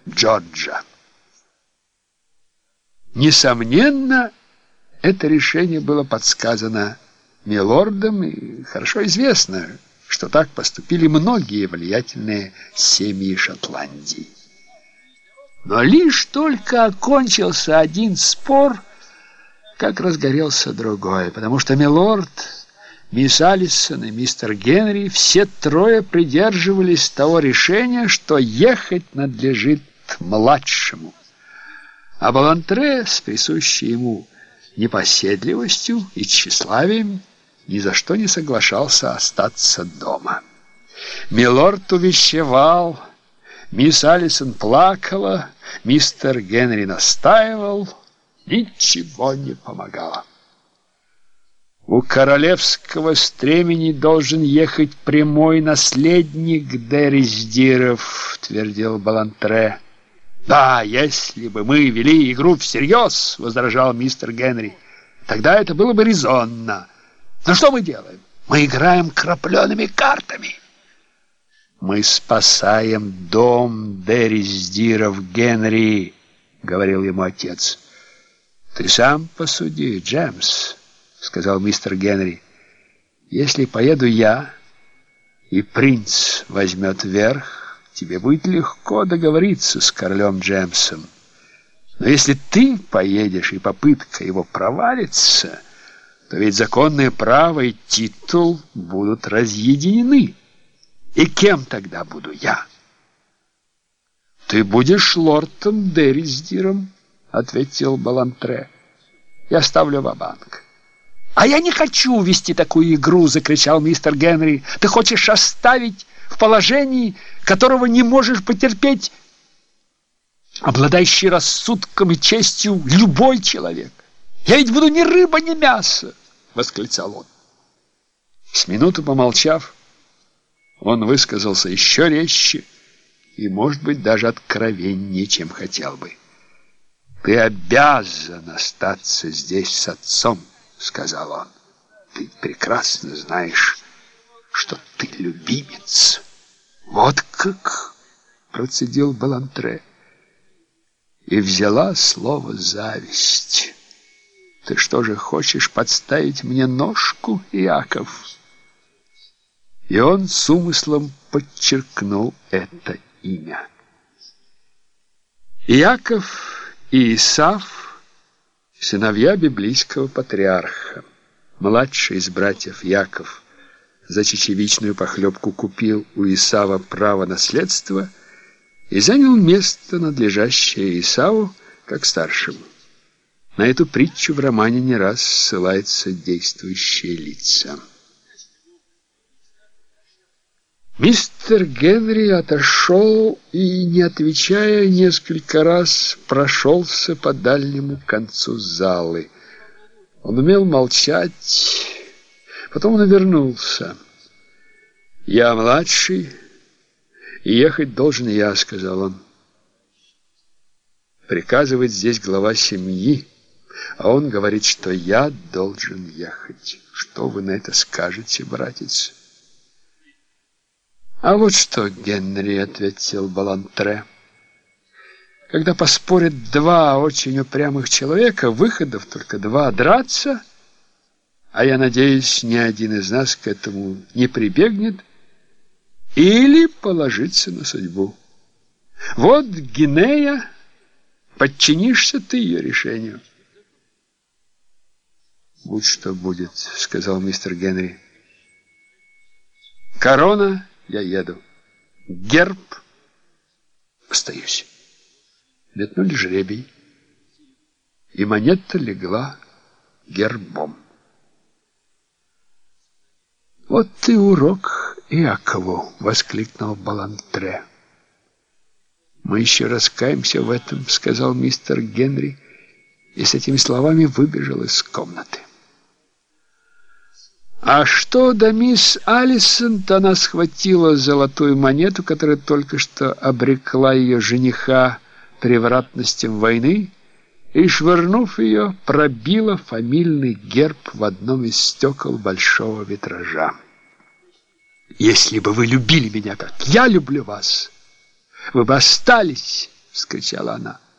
Джорджа. Несомненно, это решение было подсказано милордом, и хорошо известно, что так поступили многие влиятельные семьи Шотландии. Но лишь только окончился один спор, как разгорелся другой, потому что милорд, мисс Алисон и мистер Генри все трое придерживались того решения, что ехать надлежит младшему. А Баллантре с присущей ему непоседливостью и тщеславием ни за что не соглашался остаться дома. Милорд увещевал, мисс Алисон плакала, мистер Генри настаивал, ничего не помогало. У королевского стремени должен ехать прямой наследник Дерисдиров, твердил Баллантре. Да, если бы мы вели игру всерьез, возражал мистер Генри, тогда это было бы резонно. Но что мы делаем? Мы играем крапленными картами. Мы спасаем дом Дерисдиров, Генри, говорил ему отец. Ты сам посуди, Джемс, сказал мистер Генри. Если поеду я, и принц возьмет верх, тебе будет легко договориться с королем Джемсом. Но если ты поедешь, и попытка его провалится, то ведь законное право и титул будут разъединены. И кем тогда буду я? Ты будешь лордом Дерисдиром, ответил Баллантре. Я ставлю ва-банк. А я не хочу вести такую игру, закричал мистер Генри. Ты хочешь оставить в положении, которого не можешь потерпеть обладающий рассудком и честью любой человек. Я ведь буду ни рыба, ни мясо, восклицал он. С минуту помолчав, он высказался еще резче и, может быть, даже откровеннее, чем хотел бы. Ты обязан остаться здесь с отцом, сказал он. Ты прекрасно знаешь, что ты любимец. Вот как, процедил Баллантре. И взяла слово зависть. Ты что же хочешь подставить мне ножку, Иаков? И он с умыслом подчеркнул это имя. Иаков и Исав — сыновья библейского патриарха. Младший из братьев Яков за чечевичную похлебку купил у Исава право наследства и занял место, надлежащее Исаву, как старшему. На эту притчу в романе не раз ссылаются действующие лица. Мистер Генри отошел и, не отвечая, несколько раз прошелся по дальнему концу залы. Он умел молчать, потом он вернулся. «Я младший, и ехать должен я», — сказал он. «Приказывает здесь глава семьи, а он говорит, что я должен ехать. Что вы на это скажете, братец?» «А вот что, Генри», — ответил Баллантре. «Когда поспорят два очень упрямых человека, выходов только два: драться, а я надеюсь, ни один из нас к этому не прибегнет, или положиться на судьбу. Вот Гинея, подчинишься ты ее решению?» «Будь что будет», — сказал мистер Генри. «Корона — я еду. Герб — остаюсь». Метнули жребий, и монета легла гербом. «Вот и урок Иакову!» — воскликнул Баллантре. «Мы еще раскаемся в этом», — сказал мистер Генри, и с этими словами выбежал из комнаты. А что до мисс Алисон, то она схватила золотую монету, которая только что обрекла ее жениха превратностям войны, и, швырнув ее, пробила фамильный герб в одном из стекол большого витража. «Если бы вы любили меня, как я люблю вас, вы бы остались — вскричала она.